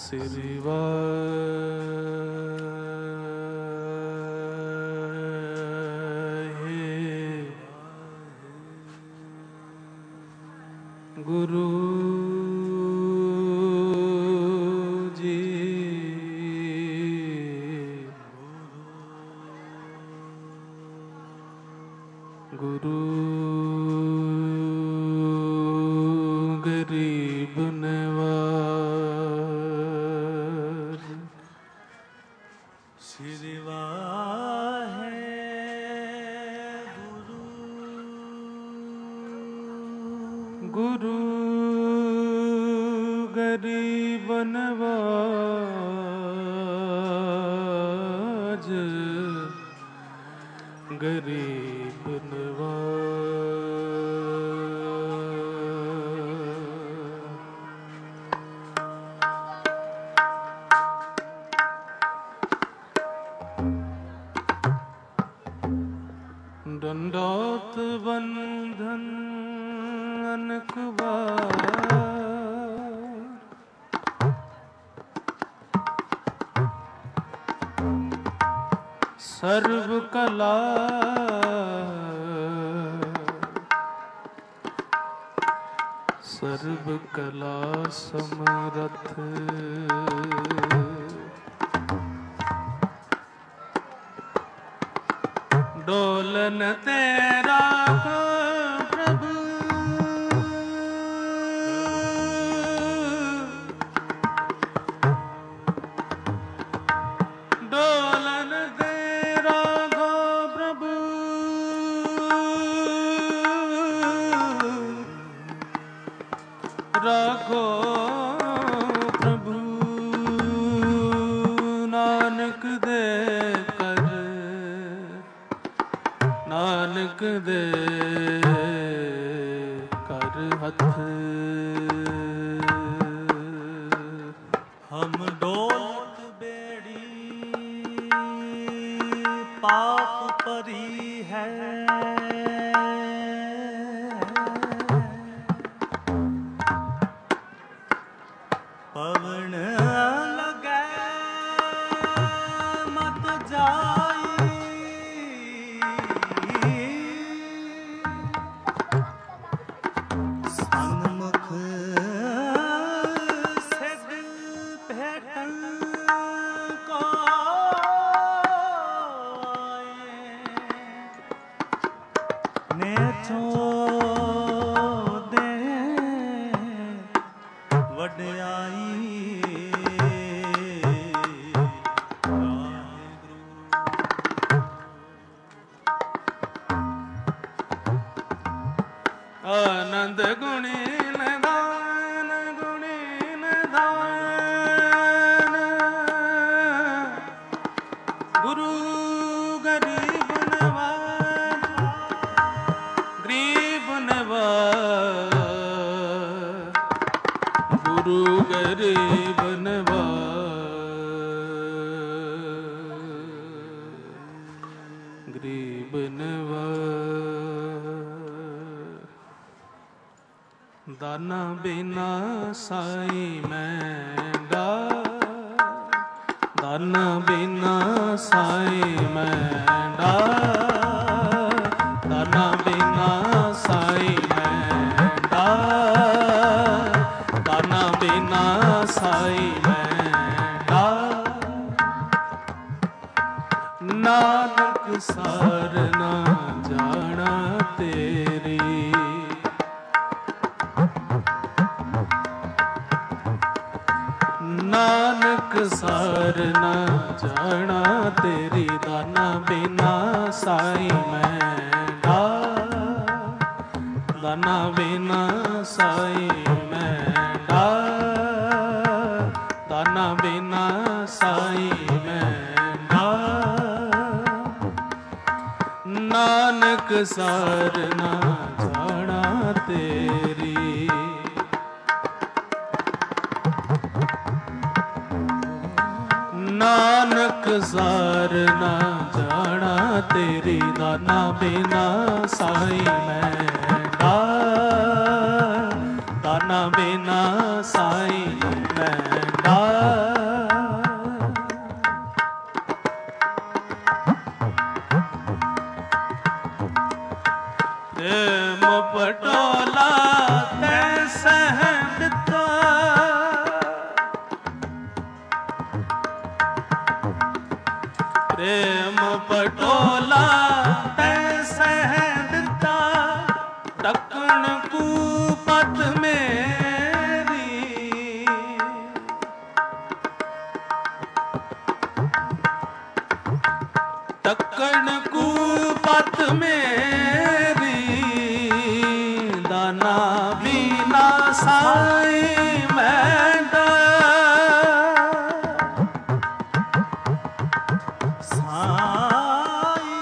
श्री गुरु जी गुरु गरीब नवाज श्री गुरु गरीब नवाज गरीब नवाज दंडौत बंधन अनकबार सर्व कला सर्व कला समरथ डोलन तेरा प्रभु डोलन तेरा गो प्रभु राखो प्रभु नानक दे कर नानक दे कर हथ हम डोलत बेड़ी पाप परी है पवन लगे मत जाई सन्मुख सिद्ध भेटन को नेचो दे वड्याई आनंद गुणी निधान गुणी निधान गुरु गरीब नवाज गरीब नवाज गुरु गरीब नवाज गरीब नवाज दाना बिना साई मैंडा दाना बिना साई मैंडा दाना बिना साई मैंडा दाना बिना साई मैंडा नानक सार ना जाना तेरी नानक सार न जाना तेरी दाना बिना साई मैंडा दाना बिना साई मैंडा दाना बिना साई मैंडा नानक सार न जाना तेरी नानक सार ना जाना तेरी दाना बिना साई मैंडा दाना बिना साई मैंडा पटोला तै सह दिता, प्रेम पटोला तै सह दिता, टकण कूपत मेरी, टकण कूपत मेरी, दाना बिना साई मैंडा, साई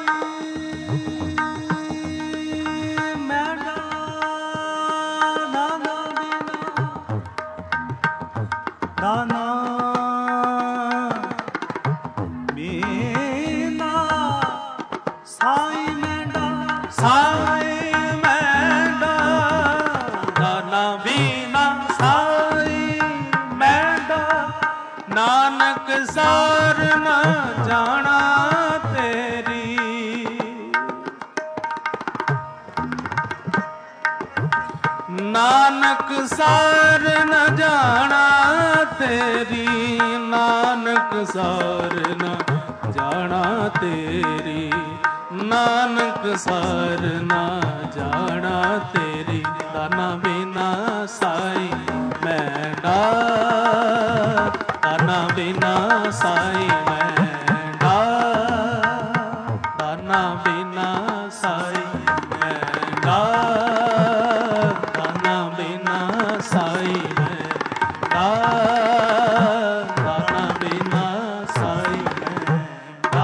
मैंडा, दाना बिना, दाना बिना साई मैंडा, साई मैंडा, दाना बिना साई मैंडा, नानक सार न जाना तेरी, नानक सार न जाना तेरी, नानक सार न जाना तेरी, नानक सार न जाना तेरी, दाना बिना साई मैंडा, दाना बिना साई मैंडा, दाना बिना साई मैंडा, दाना बिना साई मैंडा, दाना बिना साई मैंडा।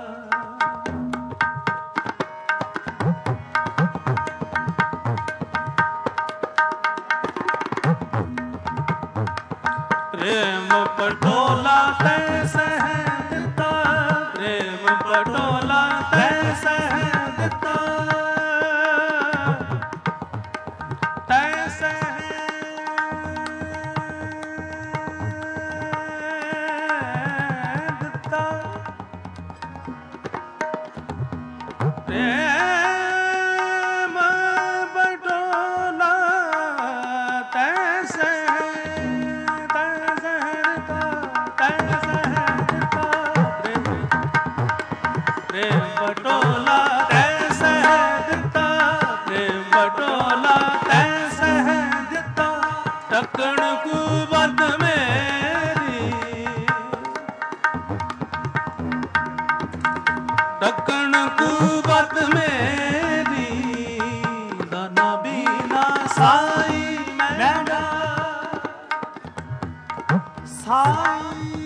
प्रेम पटोला तै सह दिता, प्रेम पटोला तै सह दिता, तै सह दिता, प्रेम पटोला तै सह, प्रेम पटोला तै सह दिता, प्रेम पटोला तै सह दिता, टकण कूपत मेरी, टकण कूपत मेरी, दाना बिना साई मैंडा, साई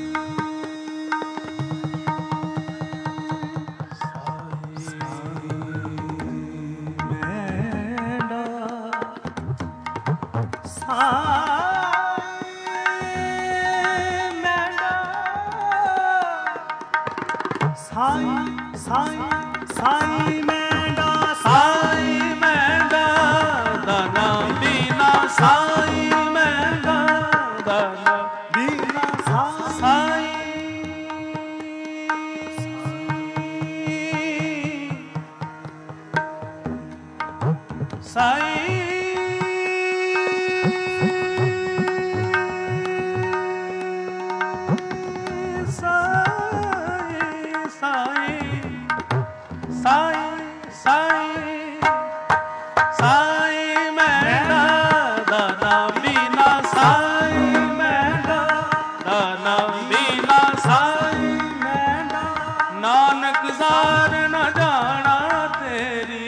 साई साई साई मैंडा, साई मैंडा, दाना बिना साई मैंडा, दाना बिना साई, साई साई साई साई मैंडा, दाना बिना साई मैंडा, दाना बिना साई मैंडा, नानक सार न जाना तेरी,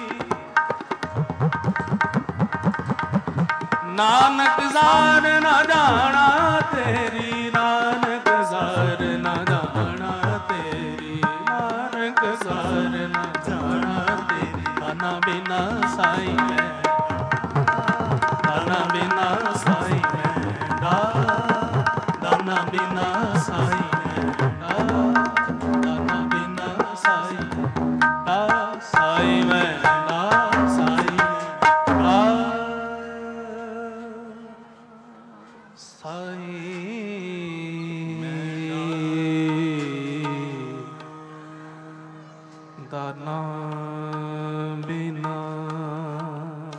नानक सार न जाना तेरी, नानक सार न जाना तेरी, नानक सार न जाना तेरी, दाना बिना साई मैंडा, दाना बिना साई मैंडा, दाना बिना साई मैंडा, दाना बिना साई मैंडा, साई मैंडा, साई मैंडा, साई दाना बिना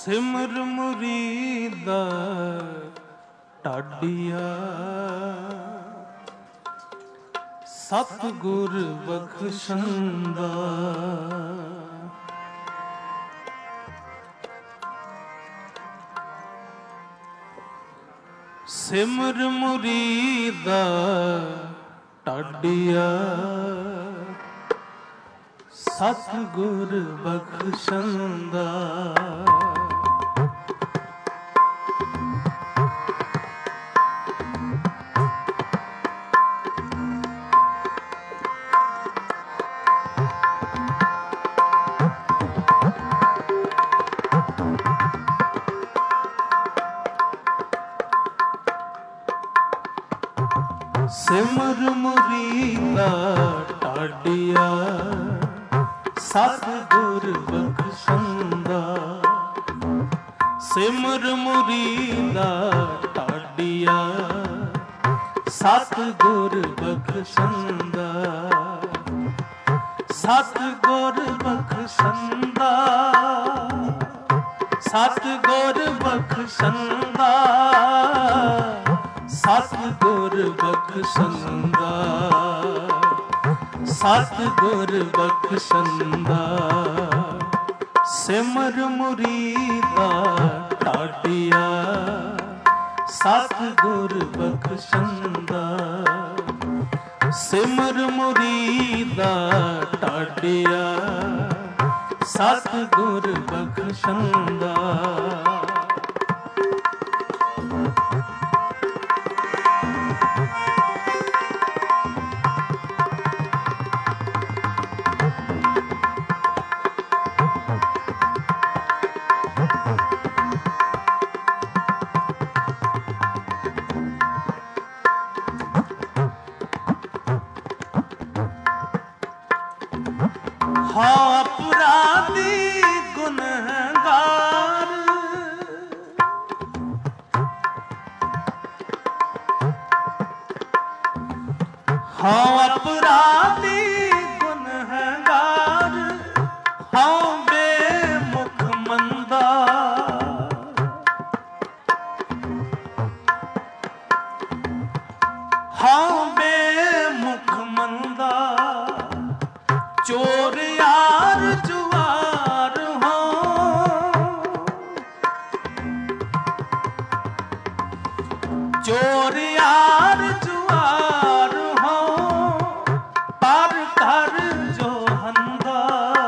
ਸਿਮਰ ਮੁਰੀਦਾ ਢਾਡੀਆ ਸਤਿਗੁਰ ਬਖਸ਼ੰਦਾ। ਸਿਮਰ ਮੁਰੀਦਾ ਢਾਡੀਆ ਸਤਿਗੁਰ ਬਖਸ਼ੰਦਾ। ਸਿਮਰ ਮੁਰੀਦਾ ਢਾਡੀਆ ਸਤਿਗੁਰ ਬਖਸ਼ੰਦਾ। ਸਿਮਰ ਮੁਰੀਦਾ ਢਾਡੀਆ ਸਤਿਗੁਰ ਬਖਸ਼ੰਦਾ। ਸਤਿਗੁਰ ਬਖਸ਼ੰਦਾ। ਸਤਿਗੁਰ ਬਖਸ਼ੰਦਾ। ਸਤਿਗੁਰ ਬਖਸ਼ੰਦਾ। ਸਤਿਗੁਰ ਬਖਸ਼ੰਦਾ। ਸਿਮਰ ਮੁਰੀਦਾ ਢਾਡੀਆ ਸਤਿਗੁਰ ਬਖਸ਼ੰਦਾ। ਸਿਮਰ ਮੁਰੀਦਾ ਢਾਡੀਆ ਸਤਿਗੁਰ ਬਖਸ਼ੰਦਾ। ਹਾਂ ਅਪਰਾਧੀ ਗੁਨਹਗਾਰ ਹਾਂ ਅਪਰਾਧੀ ਗੁਨਹਗਾਰ ਹਾਂ ਬੇਮੁਖ ਮੰਦਾ ਹਾਂ ਬੇਮੁਖ ਮੰਦਾ ਚੋਰ ਯਾਰ ਜੁਆਰ ਹੋ ਚੋਰ ਯਾਰ ਜੁਆਰ ਹੋ ਪਰ ਕਰ ਜੋ ਹੰਦਾ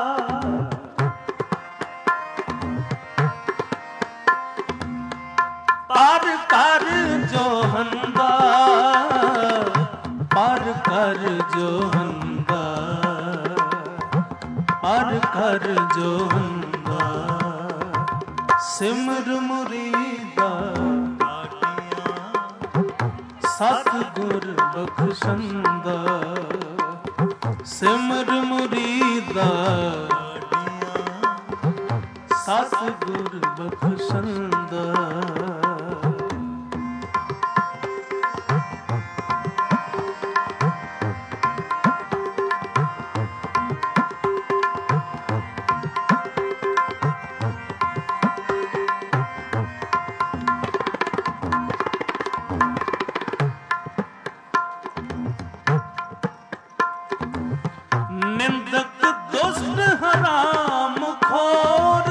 ਪਰ ਕਰ ਜੋ ਹੰਦਾ ਪਰ ਕਰ ਜੋ ਹੰਦਾ ਪਰ ਕਰ ਜੋ ਹੰਦਾ। ਸਿਮਰ ਮੁਰੀਦਾ ਢਾਡੀਆ ਸਤਿਗੁਰ ਬਖਸ਼ੰਦਾ। ਸਿਮਰ ਮੁਰੀਦਾ ਢਾਡੀਆ ਸਤਿਗੁਰ ਬਖਸ਼ੰਦਾ। ਨਿੰਦਕ ਦੁਸ਼ਟ ਹਰਾਮ ਖੋਰ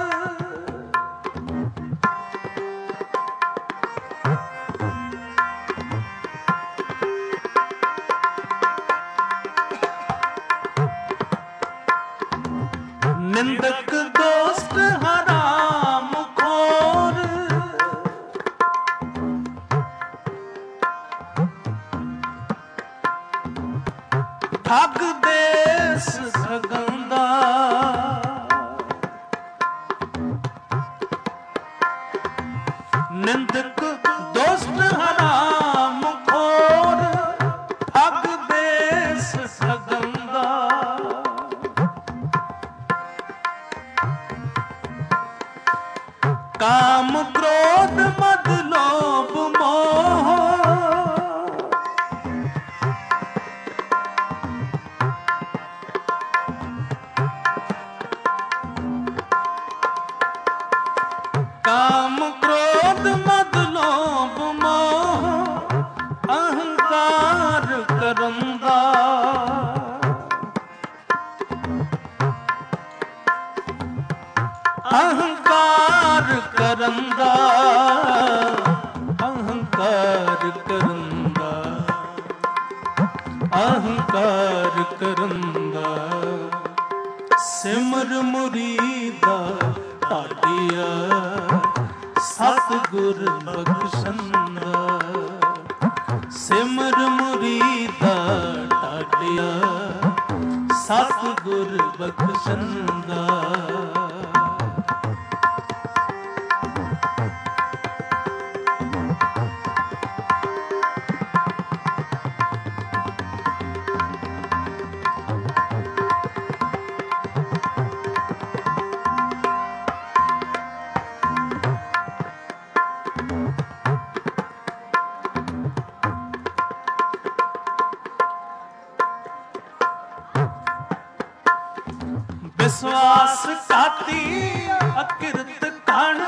ਨਿੰਦਕ ਦੁਸ਼ਟ ਹਰਾਮ ਖੋਰ ਠੱਗ ਦੇਸ ਠਗੰਦਾ ਨਿੰਦਕ ਦੁਸ਼ਟ ਹਰਾਮ ਖੋਰ ਠੱਗ ਦੇਸ ਠਗੰਦਾ ਕਾਮ ਕ੍ਰੋਧ ਮਦ ਲੋਭ ਮੋਹ ਸਿਮਰ ਮੁਰੀਦਾ ਢਾਡੀਆ ਸਤਿਗੁਰ ਬਖਸ਼ੰਦਾ। ਸਿਮਰ ਮੁਰੀਦਾ ਢਾਡੀਆ ਸਤਿਗੁਰ ਬਖਸ਼ੰਦਾ। ਵਿਸ਼ਵਾਸ ਘਾਤੀ ਅਕਿਰਤ ਕਣ,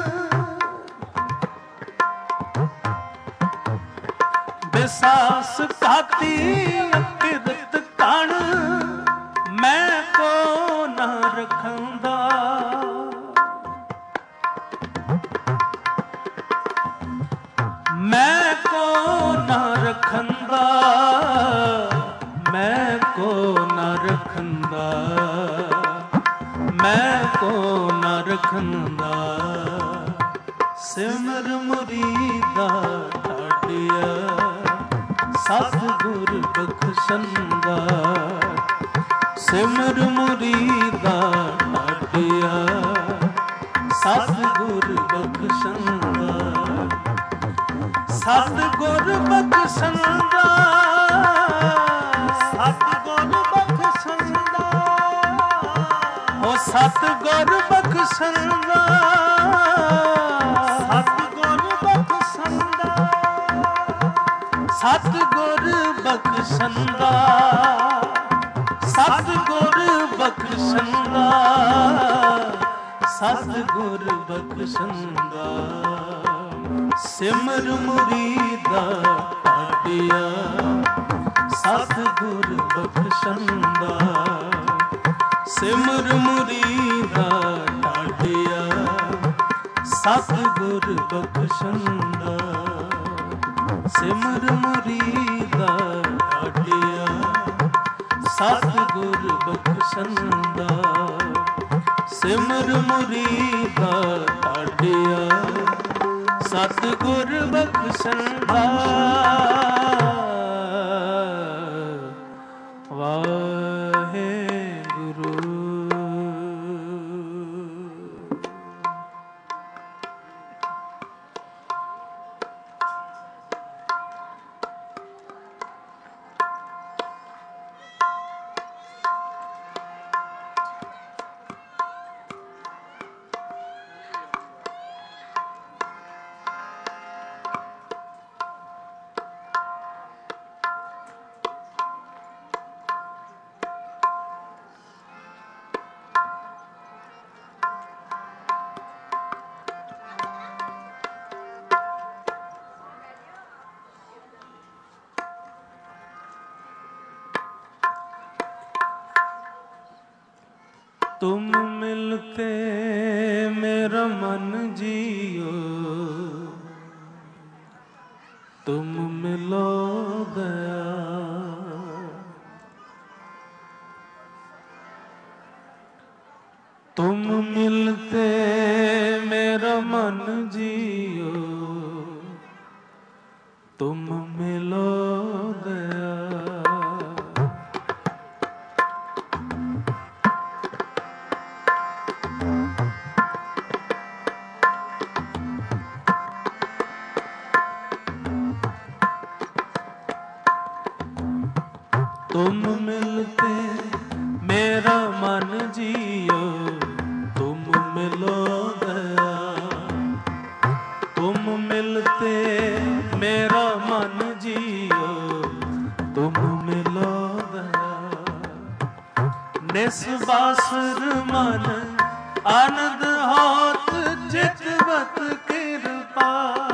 ਵਿਸ਼ਵਾਸ ਘਾਤੀ ਅਕਿਰਤ ਕਣ, ਮੈਂ ਕੋ ਨਾ ਰਖੰਦਾ। ਮੈਂ ਕੋ ਨਾ ਰਖੰਦਾ, ਮੈਂ ਕੋ ਨਾ ਰਖੰਦਾ, ਮੈਂ ਕੋ ਨਾ ਰਖੰਦਾ। ਸਿਮਰ ਮੁਰੀਦਾ ਢਾਡੀਆ ਸਤਿਗੁਰ ਬਖਸ਼ੰਦਾ। ਸਿਮਰ ਮੁਰੀਦਾ ਢਾਡੀਆ ਸਤਿਗੁਰ ਬਖਸ਼ੰਦਾ। ਸਤਿਗੁਰ ਬਖਸ਼ੰਦਾ, ਸਤਿਗੁਰ ਬਖਸ਼ੰਦਾ, ਓ ਸਤਿਗੁਰ ਬਖਸ਼ੰਦਾ, ਸਤਿਗੁਰ ਬਖਸ਼ੰਦਾ, ਸਤਿਗੁਰ ਬਖਸ਼ੰਦਾ, ਸਤਿਗੁਰ ਬਖਸ਼ੰਦਾ, ਸਤਿਗੁਰ ਬਖਸ਼ੰਦਾ। ਸਿਮਰ ਮੁਰੀਦਾ ਢਾਡੀਆ ਸਤਿਗੁਰ ਬਖਸ਼ੰਦਾ। ਸਿਮਰ ਮੁਰੀਦਾ ਢਾਡੀਆ ਸਤਿਗੁਰ ਬਖਸ਼ੰਦਾ। ਸਿਮਰ ਮੁਰੀਦਾ ਢਾਡੀਆ ਸਤਿਗੁਰ ਬਖਸ਼ੰਦਾ। ਸਿਮਰ ਮੁਰੀਦਾ ਢਾਡੀਆ ਸਤਿਗੁਰ ਬਖਸ਼ੰਦਾ। तुम मिलते मेरा मन जियो, तुम मिलो दया। तुम मिलते मेरा मन जियो, तुम मिलो दया। तुम मिलते मेरा मन जियो, तुम मिलो दया। तुम मिलते मेरा मन जियो, तुम मिलो दया। निस्बासुर मन आनंद होत चितवत कृपा।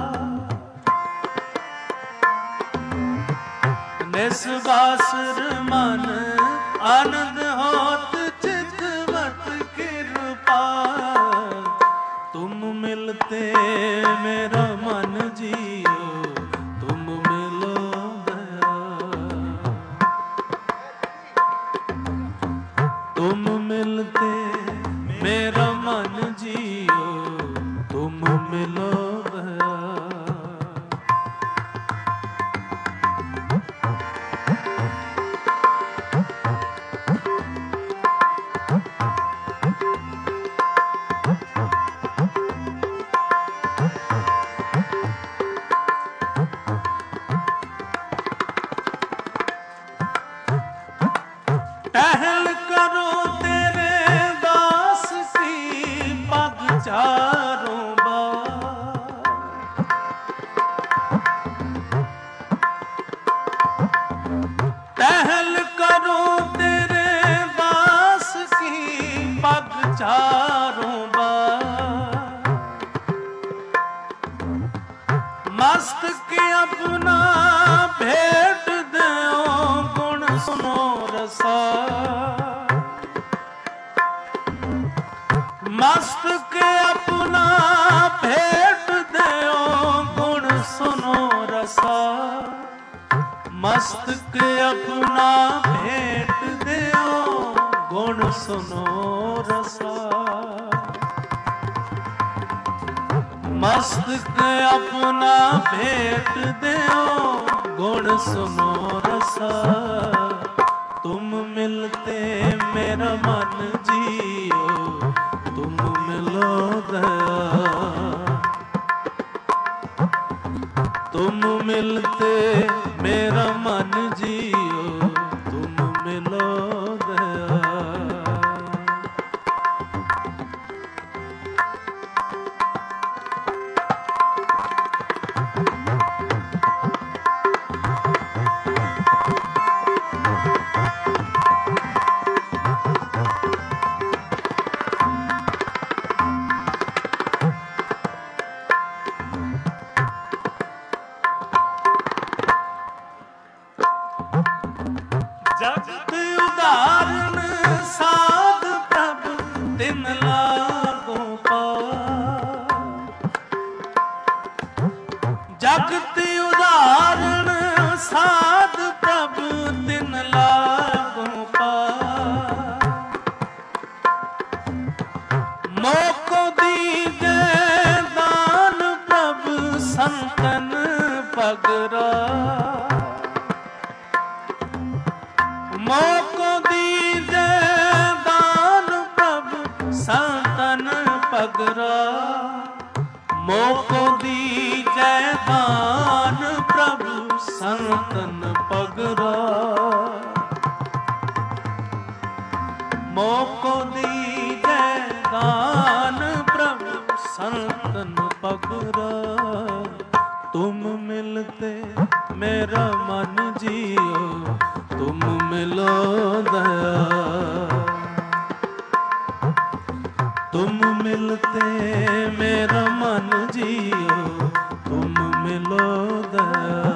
निस्बासुर मन आनंद होत चितवत कृपा। तुम मिलते मेरा मन जियो, तुम मिलो दया। तुम मिलते मस्तक अपना भेंट देओ गुण सुनो रसा। मस्तक अपना भेंट देओ गुण सुनो रसा। मस्तक अपना भेंट देओ गुण सुनो रसा। मस्तक अपना भेंट देओ गुण सुनो रसा। तुम मिलते मेरा मन जियो तुम मिलो दया। तुम मिलते मेरा मन जियो तुम मिलो दया। जगत उदाहरण साध प्रभु तिन लागो पार। जगत उदाहरण साध प्रभु तिन लागो पार। मोको दीजे दान प्रभु संतन पगरा। मोको दीजे दान प्रभु संतन पगरा। मोको दीजे दान प्रभु संतन पगरा। मोको दीजे दान प्रभु संतन पगरा। तुम मिलते मेरा मन जियो तुम मिलो दया। तुम मिलते मेरा मन जियो तुम मिलो दया।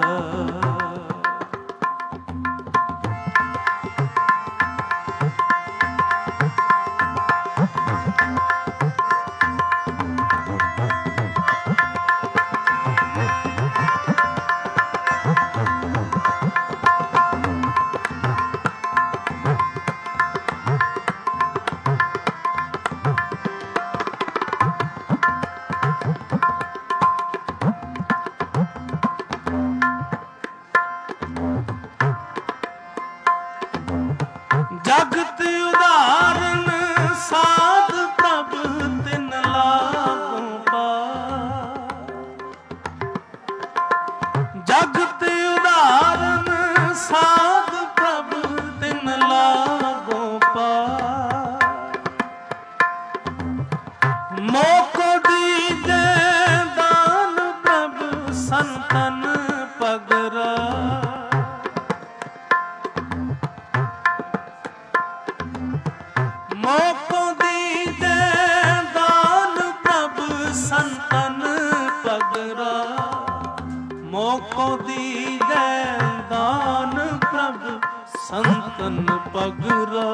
जगत उदाहरण साध प्रभु तिन लागो पार। जगत उदाहरण साध प्रभु तिन लागो पार। मोको दीजे दान प्रभु संतन पगरा। मोको दीजे दान प्रभु संतन पगरा। मोको दीजे दान प्रभु संतन पगरा।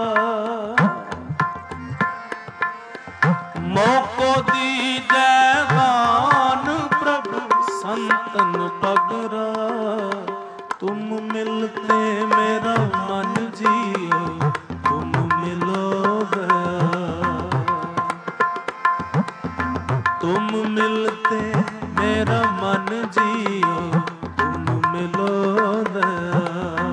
मोको दीजे दान प्रभु संतन पगरा। तुम मिलते मेरा मन जियो तुम मिलो दया। तुम मिलते मेरा मन जियो तुम मिलो दया।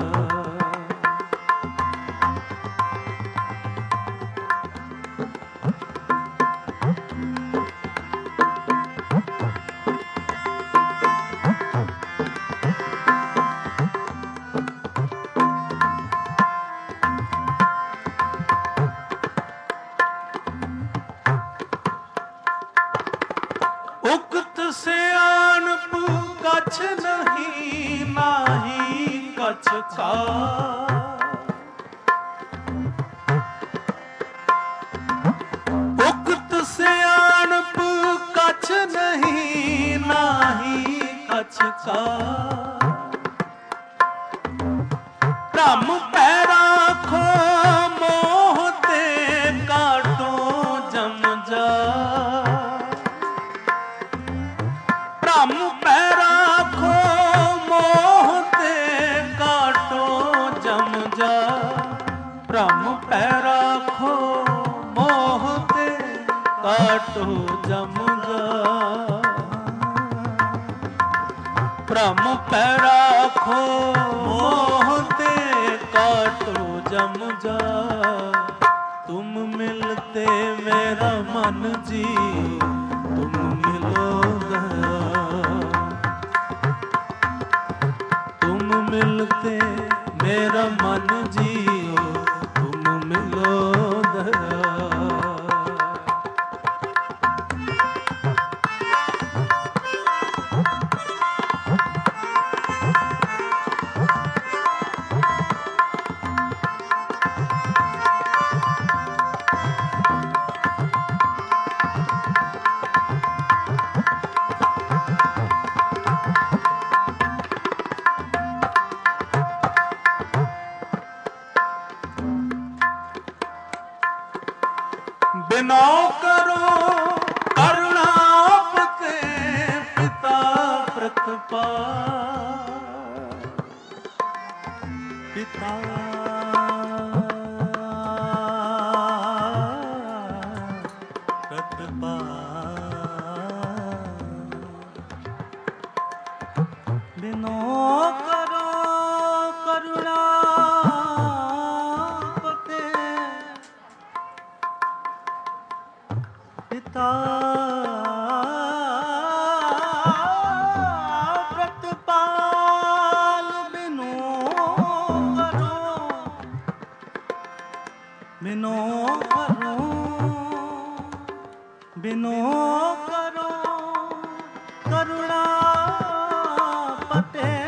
उक्त सियाणप कछ नहीं नाही कछ का। उक्त सियाणप कछ नहीं नाही कछ का भ्रम पै राखो मोह ते काटो जम जा भ्रम पै राखो मोह ते काटो जम जा भ्रम पै राखो मोह ते काटो जम जा भ्रम पै राखो मोह ते काटो जम जा तुम मिलते मेरा मन जियो तुम मिलो गया तुम मिलते मेरा मन जियो तुम मिलो गया बिनो करो करुणापते पिता प्रतपाल पिता प्रतपाल बिनो करो करुणा पिता प्रतपाल बिनो करो करुणा पते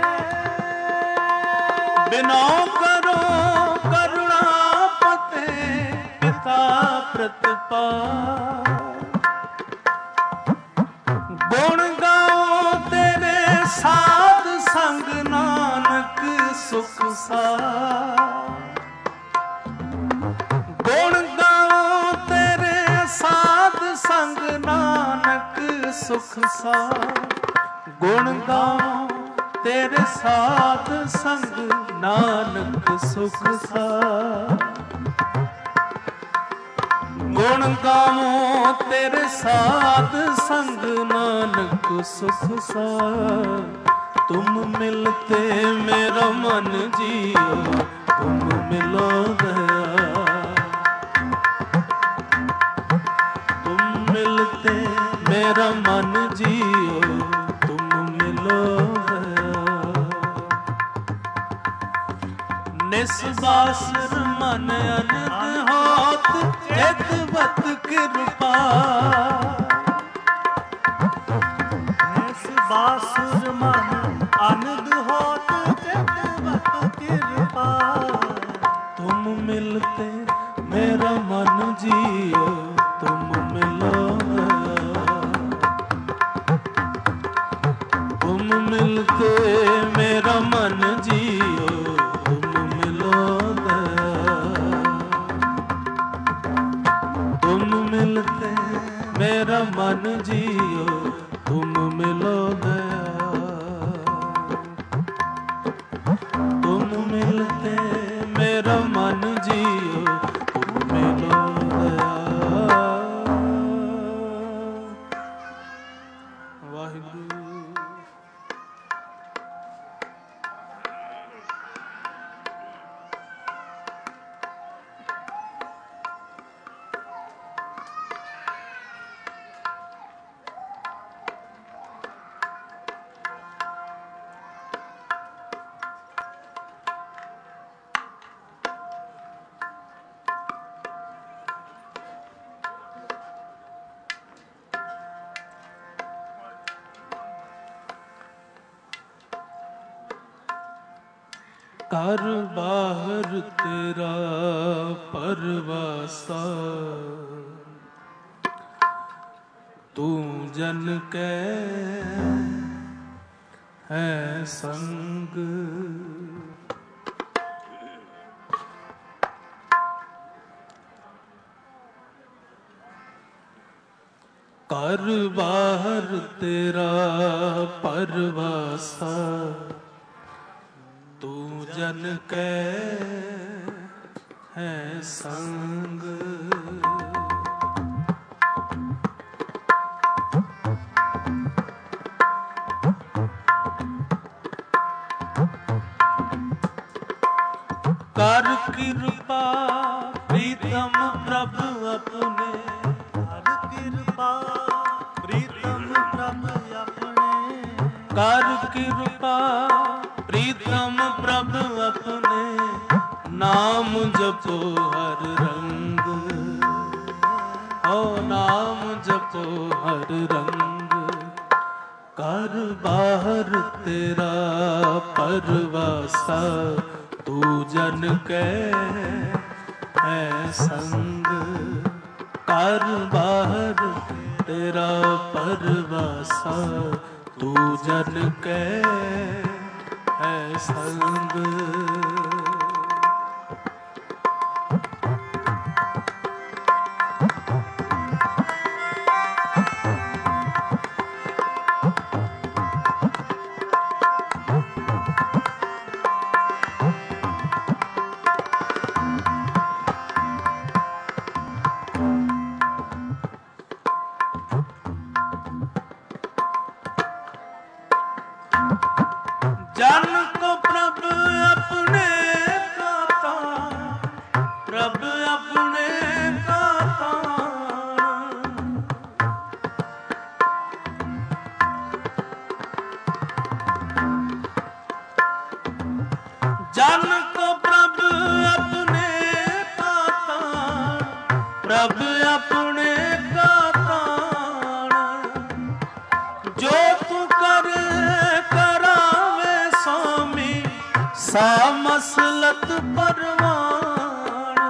बिनो करो करुणा पते पिता प्रतपाल गुण गाओ तेरे साध संग नानक सुख सा गुण गाओ तेरे साध संग नानक सुख सा गुण गाओ तेरे साध संग नानक सुख सा गुण गावो तेरे साध संग नानक सुख सा तुम मिलते मेरा मन जियो तुम मिलो गया तुम मिलते मेरा मन जियो तुम मिलो गया निस्बासर मन अनंत होत चितवत कृपा निस्बासुर मन अनंत होत चितवत कृपा तुम मिलते मेरा मन जियो तुम मिलो तुम मिलते मेरा मन जियो तुम मिलो तुम मिलते मेरा मन जियो तुम मिलो तुम मिलते मेरा मन जियो तुम मिलो वाहिगुरु कर बाहर तेरा परवासा तू जन के ਹੈ ਸੰਗ। ਘਰ ਬਾਹਰ ਤੇਰਾ ਪਰਵਾਸਾ, ਤੂੰ ਜਨ ਕੈ ਹੈ ਸੰਗ। ਕਰ ਕਿਰਪਾ ਪ੍ਰੀਤਮ ਪ੍ਰਭ ਆਪਣੇ, ਕਰ ਕਿਰਪਾ ਪ੍ਰੀਤਮ ਪ੍ਰਭ ਆਪਣੇ, ਕਰ ਕਿਰਪਾ ਪ੍ਰੀਤਮ ਪ੍ਰਭ ਆਪਣੇ, ਨਾਮ ਜਪੋ ਹਰ ਰੰਗ, ਓ ਨਾਮ ਜਪੋ ਹਰ ਰੰਗ। ਕਰ ਬਾਹਰ ਤੇਰਾ ਪਰਵਾਸਾ, ਤੂੰ ਜਨ ਕੈ ਹੈ ਸੰਗ। ਕਰ ਬਾਹਰ ਤੇਰਾ ਪਰਵਾਸਾ, ਤੂੰ ਜਨ ਕੈ ਹੈ ਸੰਗ। जन को प्रभ अपने का तान, प्रभ अपने का तान। जन को प्रभ अपने का तान, प्रभ अपने का तान। जो तू कर सा मसलत परवान।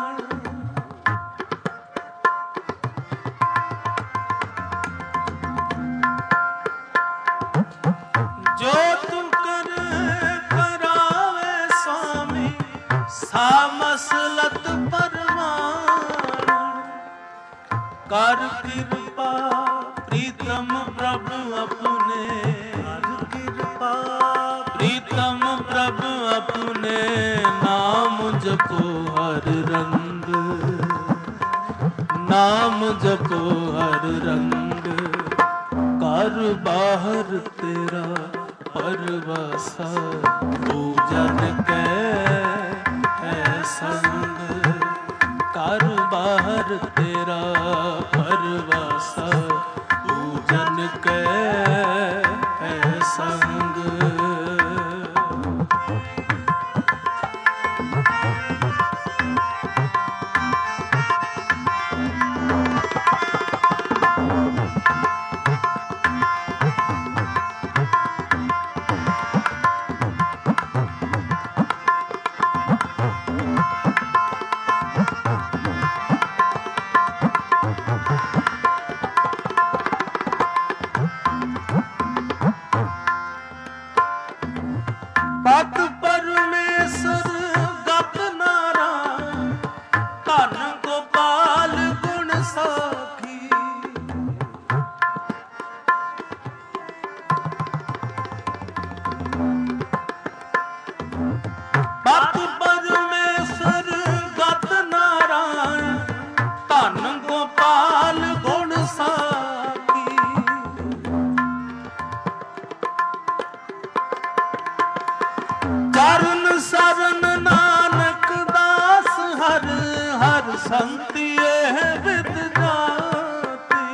जो तू कर करावे स्वामी, सा मसलत परवान। कर कृपा प्रीतम प्रभु अपने, ਕਰ ਕਿਰਪਾ प्रीतम प्रभु अपने, नाम जपो हर रंग, नाम जपो हर रंग। कर बाहर तेरा परवासा, तू जन कै है संग। कर बाहर तेरा परवासा, तू जन कै है संग। पत परमेश्वर गत नारायण, धन गोपाल गुण साखी। पत परमेश्वर गत नारायण, धन गोपाल गुण साखी। चरण शरण नानक दास, हर हर संतिये विद जाति।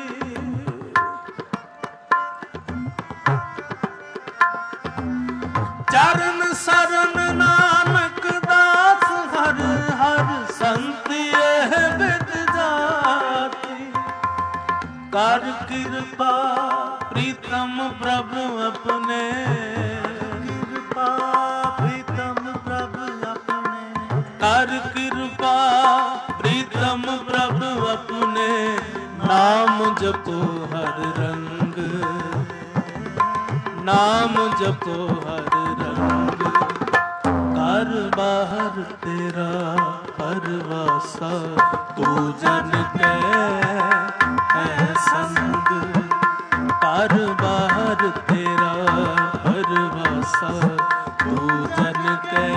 चरण शरण नानक दास, हर हर संतिये विद जाति। कर कृपा प्रीतम प्रभु अपने, ਕਿਰਪਾ ਪ੍ਰੀਤਮ ਪ੍ਰਭ ਆਪਣੇ, कर कृपा प्रीतम प्रभु अपने, नाम जपो हर रंग, नाम जपो हर रंग, कर बाहर तेरा परवासा, तू जन के है संग, कर बाहर तेरा परवासा, तू जन के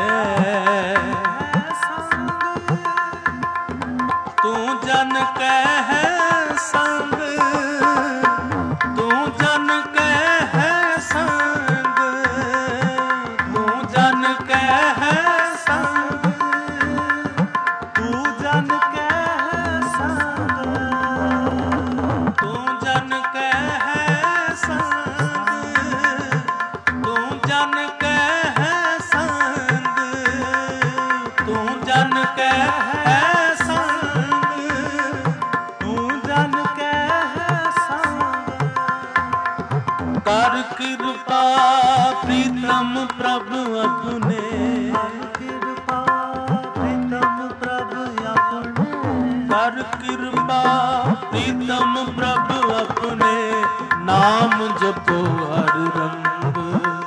संग, तू जन के है संग, तू जन के है संग, तू जन के है संग, तू जन के है संग, तू जन के है संग, तू जन के है संग, तू जन के है संग, तू जन के है संग, कर कृपा प्रीतम प्रभु अपने, कृपा प्रीतम प्रभु अपने, कर कृपा प्रीतम प्रभु अपने, नाम जपो हर रंग,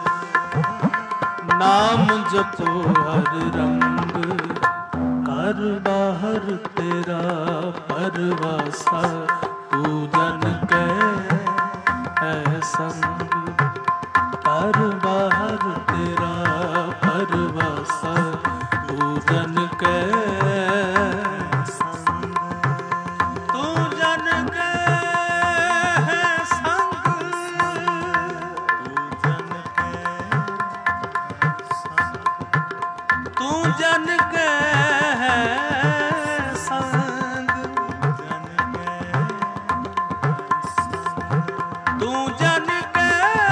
नाम जपो हर रंग, कर बाहर तेरा परवासा, तू जन के है संग, कर बाहर तेरा परवासा, तू जन के संग, तू जन के है संग, तू जन के संग, तू जन के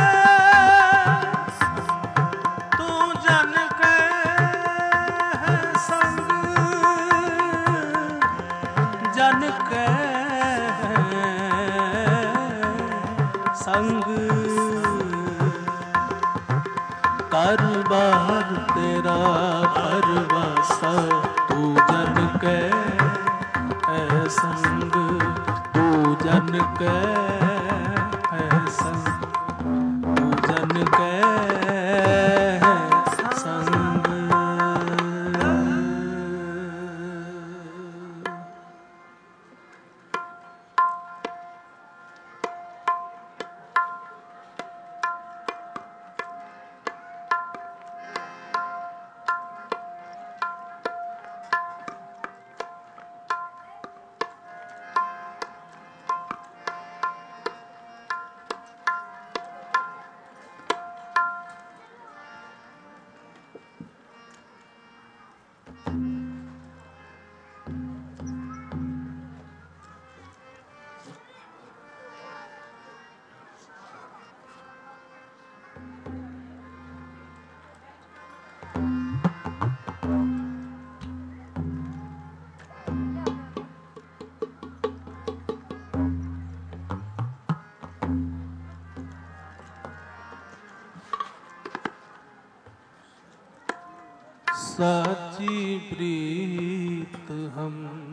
तू जन के है संग, जन के संग, कर बाहर तेरा परवासा, तू जन के है संग, तू जन के है संग, तू जन के है संग। साची प्रीत हम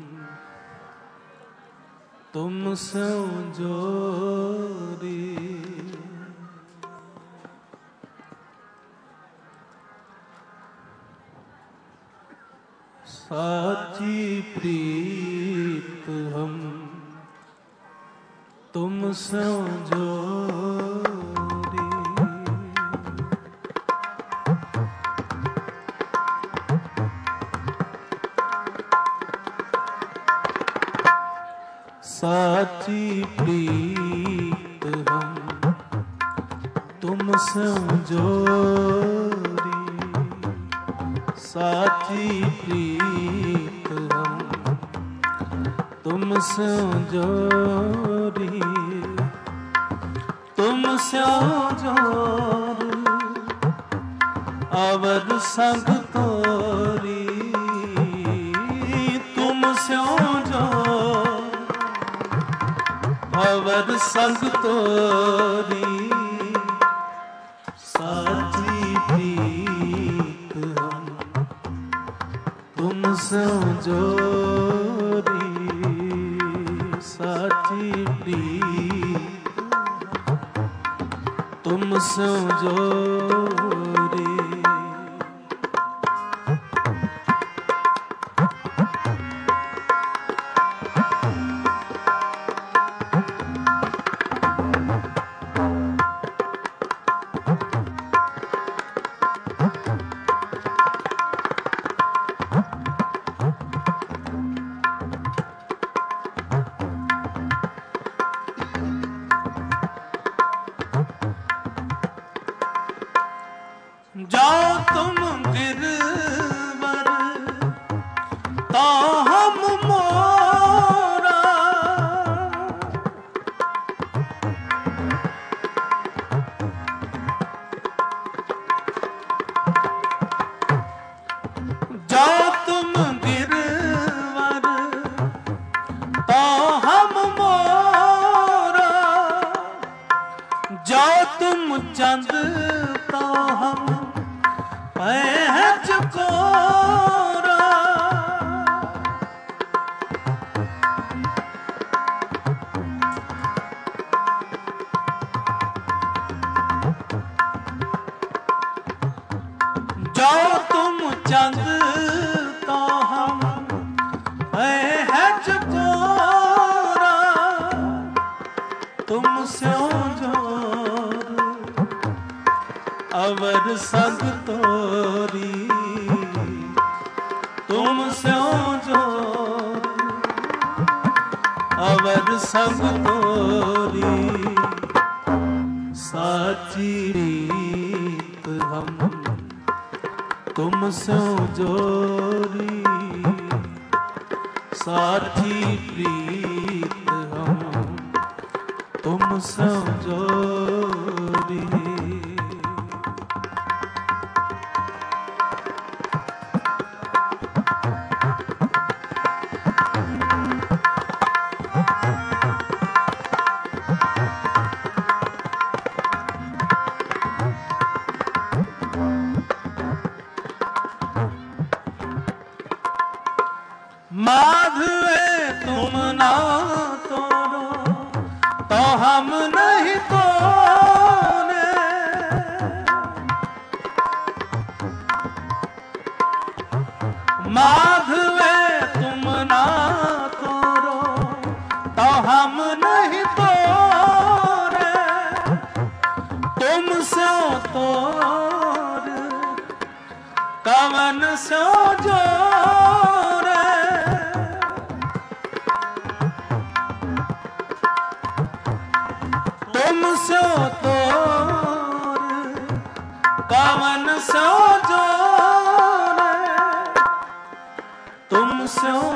तुम सो जोरी, साची प्रीत हम तुम सो जोरी, साची प्रीत हम तुम संजोरी, साची प्रीत हम तुम संजोरी, तुम संजोर अवर संग तोरी, तुम संजोर अवर संग तोरी, साची प्रीत हम तुम संजोरी, साची प्रीत तुम संजोरी। जाओ तुम गिरवर तो हम मोरा, जाओ तुम गिरवर तो हम मोरा, जाओ तुम चंद तो हम पहच कोरा, जाओ तुम चंद तो हम पहच कोरा, तुम स्यों जोर अवर संग तोरी, तुम स्यों जोर अवर संग तोरी, साची रीत हम तुम स्यों जोरी, साथी प्रीत हम तुम स्यों जोरी। माधवे तुम ना तोड़ो तो हम नहीं तोड़े, माधवे तुम ना तोड़ो तो हम नहीं तोड़े, तुम स्यों तोड़ कवन स्यों जोड़े, तुम स्यों तोड़ कवन स्यों जोड़े, तुम स्यों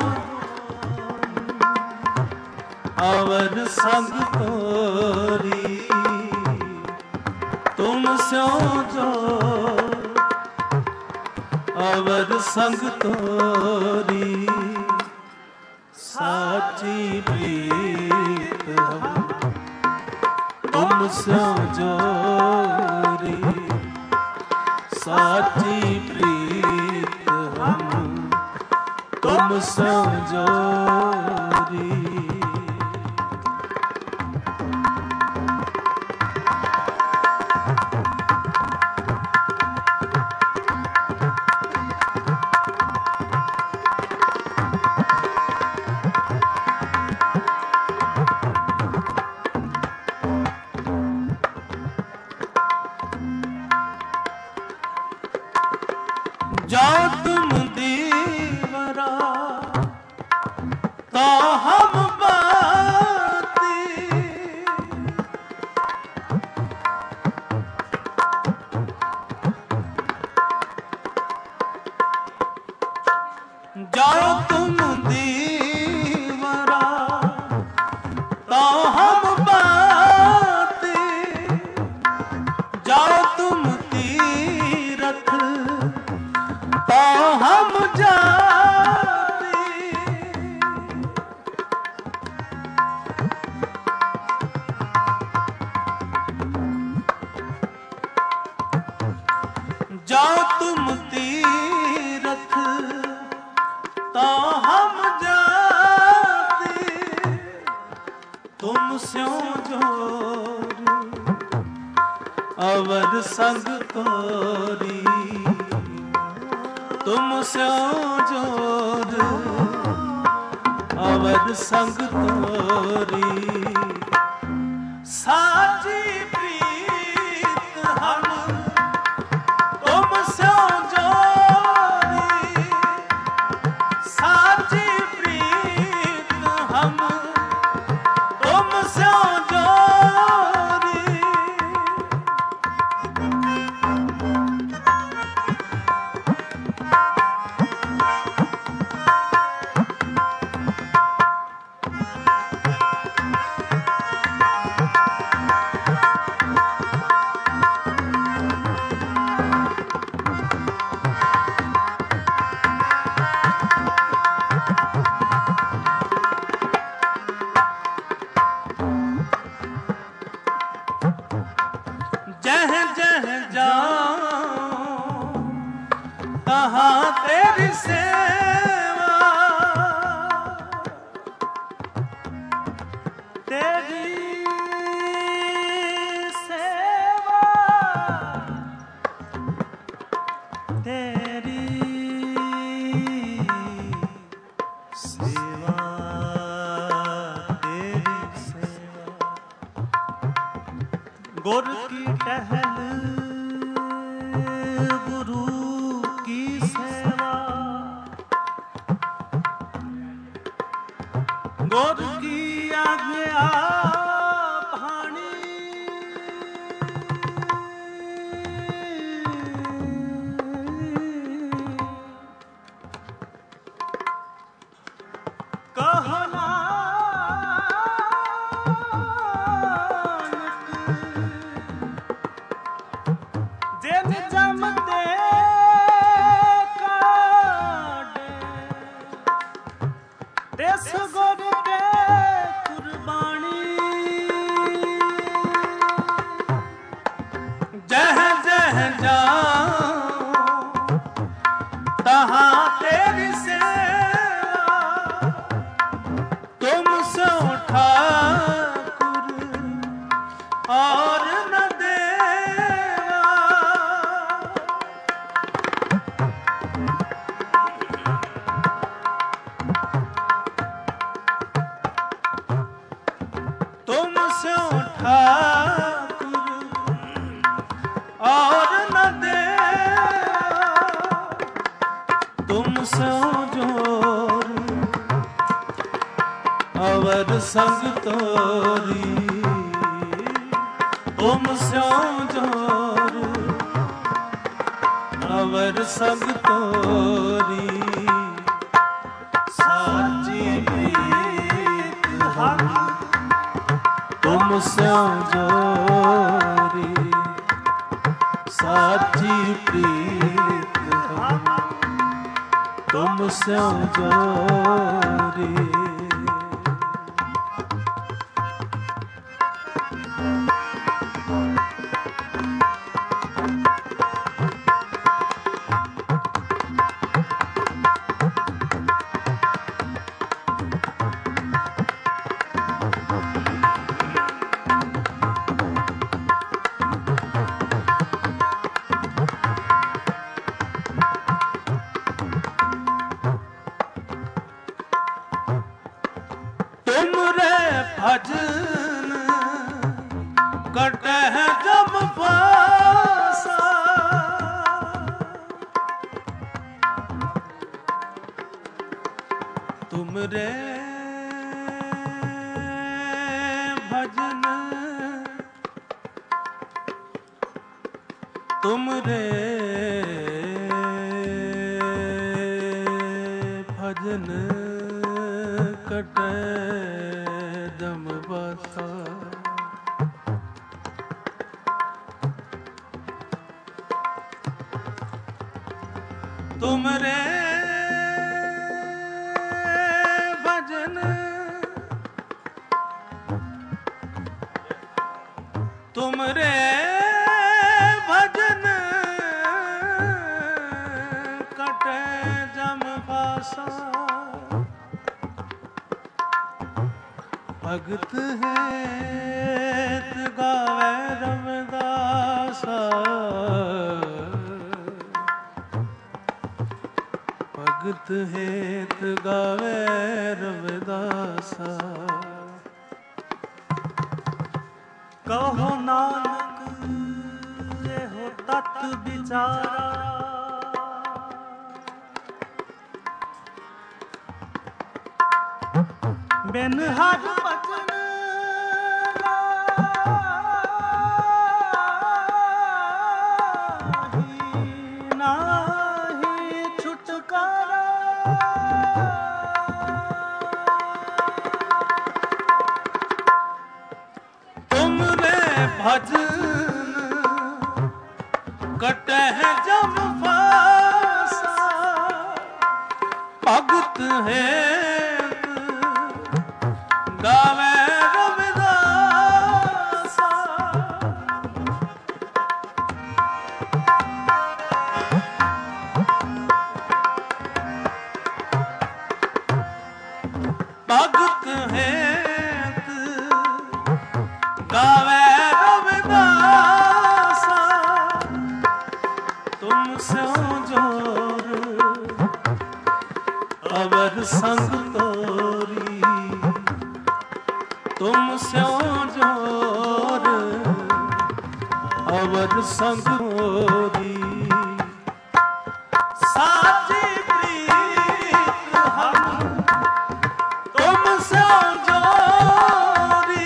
अवर संग तोरी, तुम स्यों जोड़ अवर संग तोरी, साची प्रीत हम तुम स्यों जोरी, साची प्रीत हम तुम स्यों जोरी। जाओ तुम दीवरा तो हम बाती, जाओ तुम दीवरा तो हम बाती, जाओ तुम तीरथ तो हम जाती, जाओ तुम तीरथ तो हम जाती, तुम स्यों जोर अवर संग तोरी, तुम स्यों जोर अवर संग तोरी, साची प्रीत हम तुम स्यों जोरी, साची प्रीत हम तुम स्यों जोरी। तहाँ तेरी सेवा, तेरी सेवा, तेरी सेवा, तेरी सेवा। गुर की टहल गुरु की सेवा, गुर की आज्ञा भाणी, कहो जिन जमते काटे, देस गुर के कुर्बानी, जह जह जाऊं तहाँ तेरी सेवा, तुमसे ठाकुर और न देवा। तुमसे ठाकुर और न देवा, तुमसे जोर अवर संग तोरी, तुमसे जोर अवर संग तोरी, साची प्रीत हम तुमसे जोरी, साची प्रीत हम तुमसे जोरी। भजन कटह जम पासा, तुमरे भजन, तुमरे भजन कटह जम पासा। तुमरे भजन, तुमरे भजन कटे जम पासा। भगत है गावे रमदासा, भगत हेत गावे रविदासा। कहो नानक ये हो तत् विचारा, बिन हर बचन नाही छुटकारा। तुमरे भजन कटह जम पासा, भगत है गावे रविदासा। स्यों जोर अवर संग तोरी, तुम स्यों जोर अवर संग तोरी। साची प्रीत हम तुम स्यों जोरी,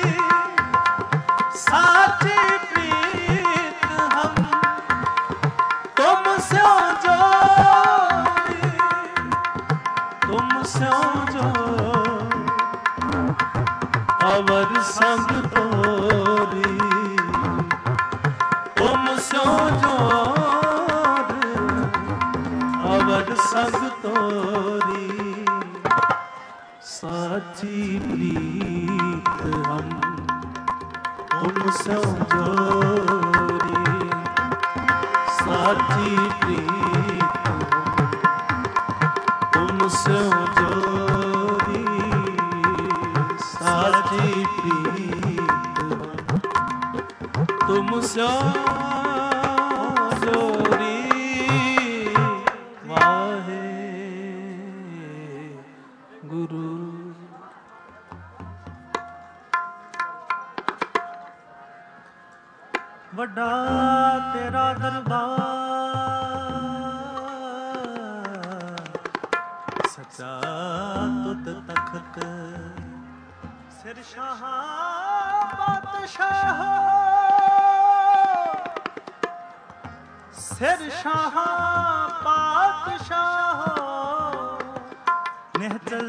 साची प्रीत हम तुम स्यों जोरी, तुम स्यों जोर अवर संग तोरी, तुम स्यों जोर अवर संग तोरी। साची प्रीत हम तुम स्यों जोरी, साची प्रीत तुम स्यों जोरी, साची प्रीत तुम स्यों जोरी। वाहे गुरु। ਵੱਡਾ ਤੇਰਾ ਦਰਬਾਰ, ਸੱਚਾ ਤੁਧ ਤਖਤ, ਸਿਰ ਸ਼ਾਹ ਬਾਦਸ਼ਾਹ, ਸਿਰ ਸ਼ਾਹ ਬਾਦਸ਼ਾਹ, ਨਿਹਚਲ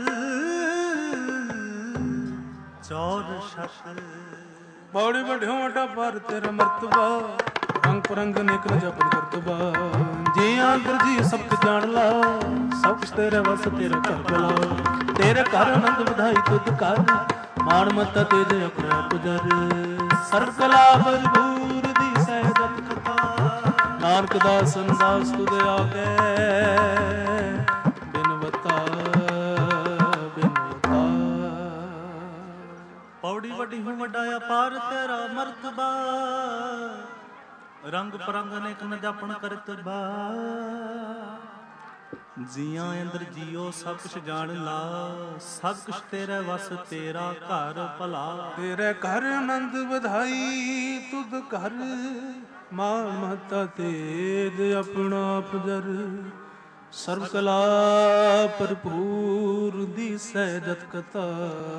ਚੌਰ ਸ਼ਤ। ਬੌੜੀ ਵੱਡਿਓ ਵੱਡਾ ਪਰ ਤੇਰਾ ਮਰਤਬਾ, ਰੰਗ ਪਰੰਗ ਨਿਕਲ ਜਪਨ ਕਰਤਬਾ। ਜੀ ਆਂਦਰ ਜੀ ਸਭ ਕੁ ਜਾਣ ਲਾ, ਸਭ ਕੁਛ ਤੇਰੇ ਵਸ ਤੇਰਾ ਘਰ ਭਲਾ। ਤੇਰੇ ਘਰ ਆਨੰਦ ਵਧਾਈ ਤੁਧ ਕਰ, ਮਾਣ ਮਤਾ ਤੇਜ ਅਪਰਾ ਪੁਜਰ। ਸਰਬ ਕਲਾ ਭਰਪੂਰ ਦੀ ਸਹਿਜਤ ਕਥਾ, ਨਾਨਕ ਦਾਸਨ ਦਾਸ ਤੁਧ ਆਗੇ ਬਿਨਵਤਾ ਬਿਨਵਤਾ। ਪੌੜੀ ਵੱਡੀ ਹੂੰ ਵੱਡਾ ਅਪਾਰ ਤੇਰਾ ਮਰਤਬਾ, ਰੰਗ ਪਰੰਗ ਅਨੇਕ ਨ ਜਾਪਣ ਕਰਤਬਾ। ਜੀਆਂ ਅੰਦਰ ਜੀਓ ਸਭ ਕੁਛ ਜਾਣ ਲਾ, ਸਭ ਕੁਛ ਤੇਰੇ ਵਸ ਤੇਰਾ ਘਰ ਭਲਾ। ਤੇਰੇ ਘਰ ਆਨੰਦ ਵਧਾਈ ਤੁਧ ਘਰ, ਮਾਣ ਮਹਤਾ ਤੇਜ ਆਪਣਾ ਪੁਜਰ। ਸਰਬ ਕਲਾ ਭਰਪੂਰ ਦੀ ਸਹਿਜਤ ਕਥਾ,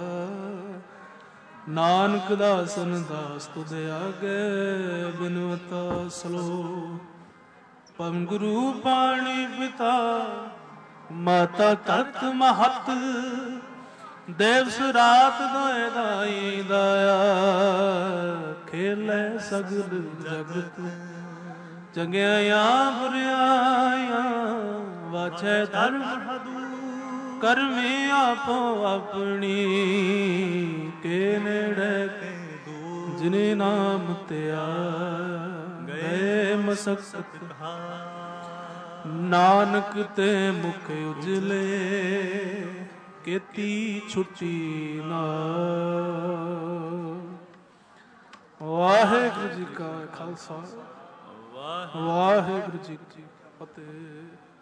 ਨਾਨਕ ਦਾਸਨ ਦਾਸ ਤੁਧ ਆਗੇ ਬਿਨਵਤਾ ਸਲੋਕ। ਪਰਮ ਗੁਰੂ ਪਾਣੀ ਪਿਤਾ ਮਾਤਾ ਤਤ ਮਹਤ, ਦਿਵਸ ਰਾਤ ਦੋਇ ਦਾਈ ਦਾਇਆ। ਖੇਲੇ ਸਗਲ ਜਗਤ ਚੰਗਿਆਈਆਂ ਬੁਰਿਆਈਆਂ, ਵਾਛੈ ਧਰਮ ਕਰਮੀ ਆਪੋ ਆਪਣੀ। ਕੇ ਨੇੜੇ ਜਿਨੇ ਨਾਮ ਧਿਆ ਗਏ ਮਸਕਤ, ਨਾਨਕ ਤੇ ਮੁਖ ਉਜਲੇ ਕੀਤੀ ਛੁੱਟੀ ਨਾ। ਵਾਹਿਗੁਰੂ ਜੀ ਕਾ ਖਾਲਸਾ, ਵਾਹਿਗੁਰੂ ਜੀ ਕੀ ਫਤਿਹ।